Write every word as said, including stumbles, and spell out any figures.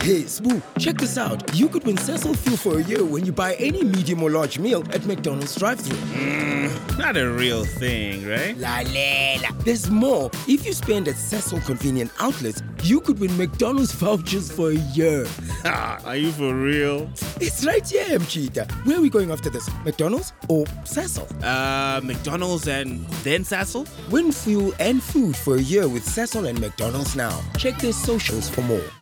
Hey, Spoo, check this out. You could win Cecil Fuel for a year when you buy any medium or large meal at McDonald's drive-thru. Mm, not a real thing, right? La la la. There's more. If you spend at Cecil convenient outlets, you could win McDonald's vouchers for a year. Are you for real? It's right here, Mchita. Where are we going after this? McDonald's or Cecil? Uh, McDonald's and then Cecil? Win fuel and food for a year with Cecil and McDonald's now. Check their socials for more.